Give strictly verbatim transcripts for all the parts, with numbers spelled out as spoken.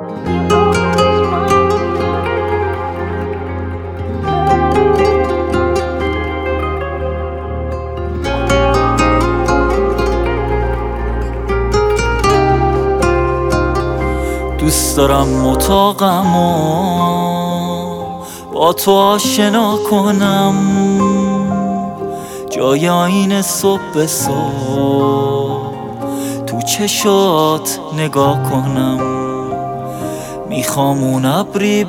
دوست دارم اتاقمو با تو آشنا کنم، جای آینه صبح به صبح تو چشات نگاه کنم. میخوام اون ابری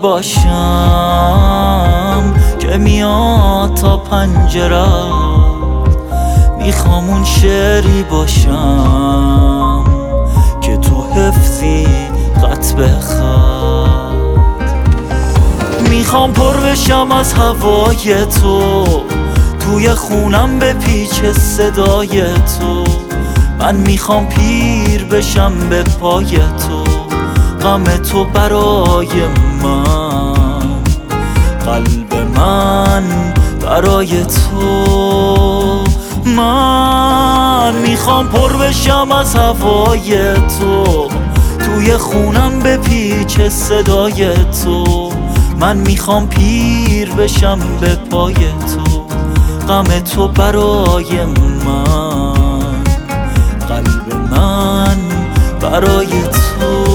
باشم که میاد تا پنجره‌ات، میخوام اون شعری باشم که تو حفظی خط به خط. میخوام پر بشم از هوای تو، توی خونم به پیچ صدای تو. من میخوام پیر بشم به پای تو، غم تو برای من، قلب من برای تو. من میخوام پر بشم از هوای تو، توی خونم به پیچ صدای تو. من میخوام پیر بشم به پای تو، غم تو برای من، قلب من برای تو.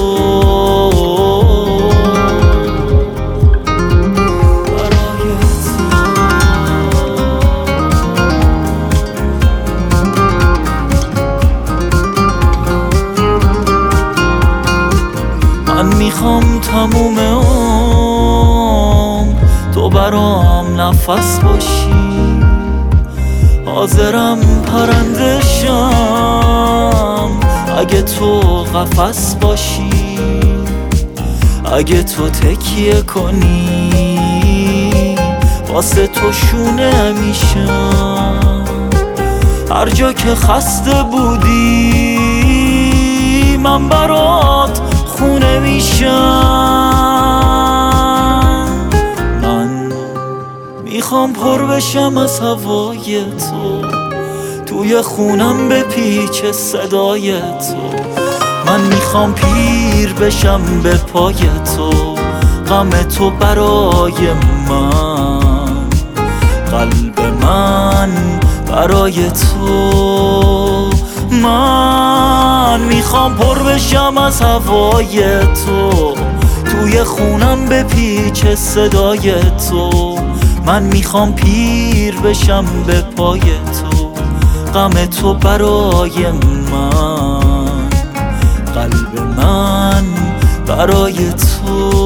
من میخوام تموم عمر تو برام نفس باشی، حاضرم پرنده شم اگه تو قفس باشی. اگه تو تکیه کنی واسه تو شونه میشم، هر جا که خسته بودی من برات خونه میشم. من میخوام پر بشم از هوای تو، توی خونم به پیچ صدای تو. من میخوام پیر بشم به پای تو، غم تو برای من، قلب من برای تو. من میخوام پر بشم از هوای تو، توی خونم به پیچ صدای تو. من میخوام پیر بشم به پای تو، غم تو برای من، قلب من برای تو.